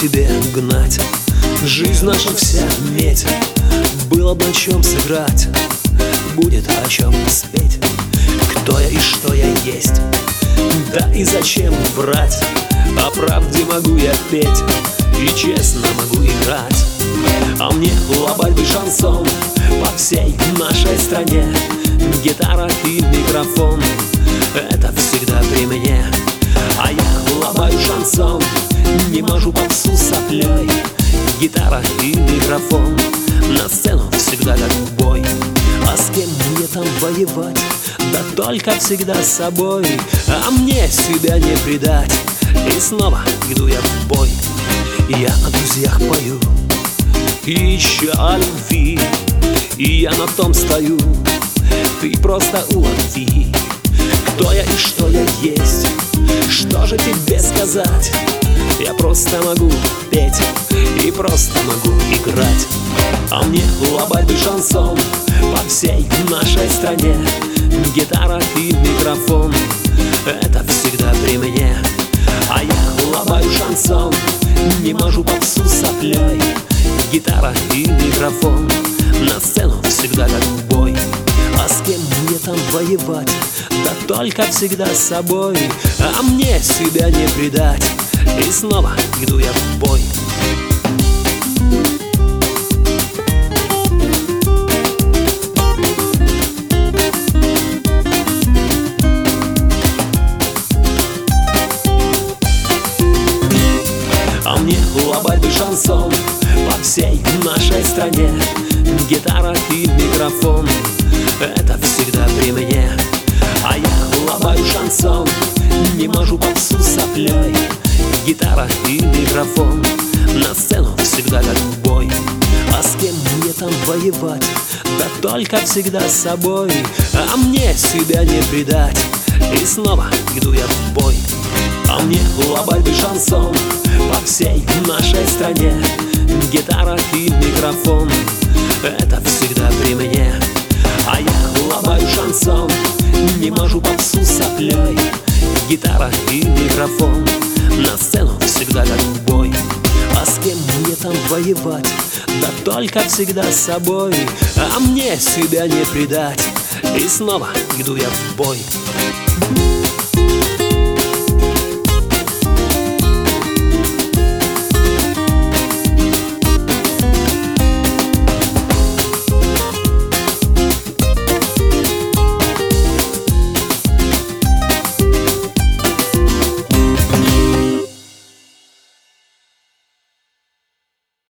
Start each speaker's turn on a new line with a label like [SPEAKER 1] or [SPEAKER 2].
[SPEAKER 1] себе гнать. Жизнь наша вся медь, было бы о чем сыграть, будет о чем спеть. Кто я и что я есть, да и зачем врать? О правде могу я петь и честно могу играть. А мне лобать и шансон по всей нашей стране. Гитара и микрофон — это всегда при мне. А я лобаю шансон, не мажу попсу соплей. Гитара и микрофон, на сцену всегда как в бой. А с кем мне там воевать? Да только всегда с собой. А мне себя не предать, и снова иду я в бой. Я о друзьях пою, и еще о любви, и я на том стою, ты просто улови. Кто я и что я есть, что же тебе сказать? Я просто могу петь и просто могу играть. А мне лобать и шансон по всей нашей стране. Гитара и микрофон — это всегда при мне. А я лобаю шансон, не мажу попсу соплей. Гитара и микрофон, на сцену всегда как в бой. А с кем мне там воевать? Да только всегда с собой. А мне себя не предать, и снова иду я в бой. А мне лобать и шансон по всей нашей стране. Гитара и микрофон — это всегда при мне. А я лобаю шансон, не мажу попсу соплей. Гитара и микрофон, на сцену всегда как в бой. А с кем мне там воевать? Да только всегда с собой. А мне себя не предать, и снова иду я в бой. А мне лобать и шансон по всей нашей стране. Гитара и микрофон — это всегда при мне. А я лобаю шансон, не мажу попсу соплей. Гитара и микрофон, на сцену всегда как в бой. А с кем мне там воевать? Да только всегда с собой. А мне себя не предать, и снова иду я в бой.